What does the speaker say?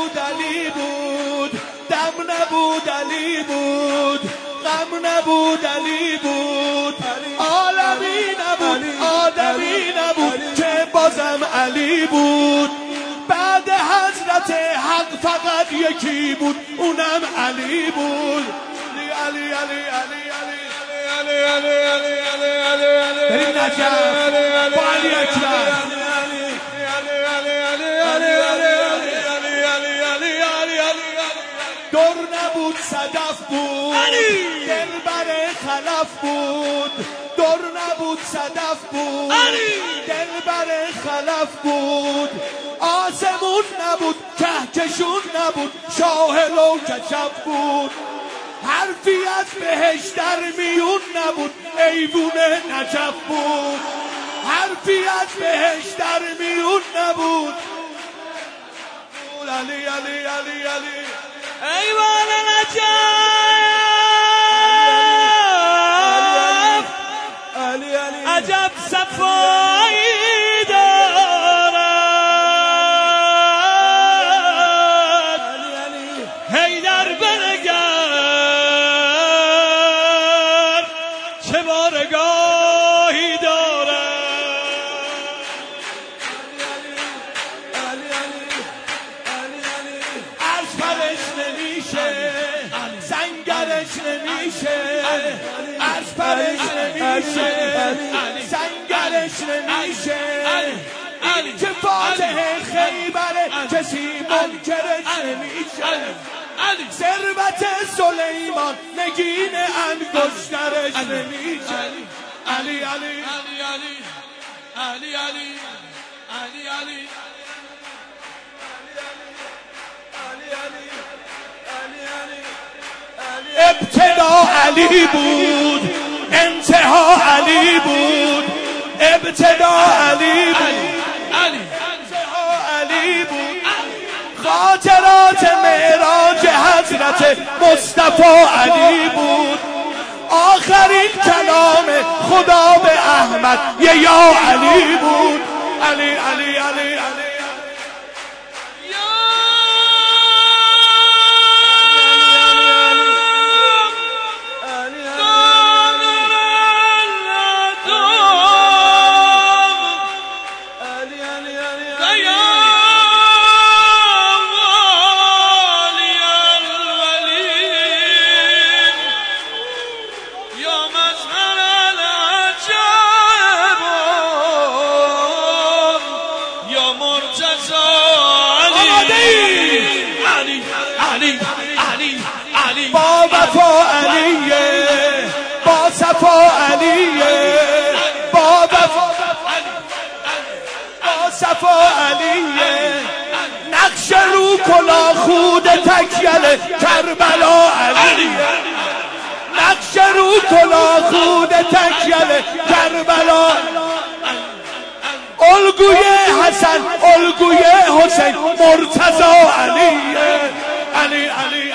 نبود علی بود، دم نبود علی بود، غم نبود علی بود، عالمی نبود آدمی نبود که بازم علی بود. بعد حضرت حق فقط یکی بود، اونم علی بود. علی علی علی علی علی علی علی علی علی بریم نجف با علی اکبر. در نبود صدف بود، دل بر خلف بود. در نبود صدف بود، دل بر خلف بود. آسمون نبود، کهکشون نبود، شاهل و کچف بود. حرفی از بهش در میون نبود، ایوون نجف بود. حرفی از بهش در میون نبود. علی علی علی علی ایوان نجف علی علی عجب صفایی دارد. حیدر بنگر چه بارگاهی دارد. عرش پرش نمیشه، سنگرش نمیشه. عرش پرش نمیشه، سنگرش نمیشه. این که فاتح خیبره کسی منکرش نمیشه. ثروت سلیمان نگین انگشترش نمیشه. علی علی علی علی علی علی علی علی ابتدا علی بود، انتها علی بود. ابتدا علی بود، انتها علی بود. خاطرات معراج حضرت مصطفی علی بود. آخرین کلام خدا به احمد یا علی بود. علی علی علی علی با وفا علیه، با صفا علیه، با وفا با صفا علیه. نقش رو کلا خود تکیل کربلا علیه. نقش رو کلا خود تکیل کربلا. الگوی حسن، الگوی حسین، مرتضی علیه. علی علی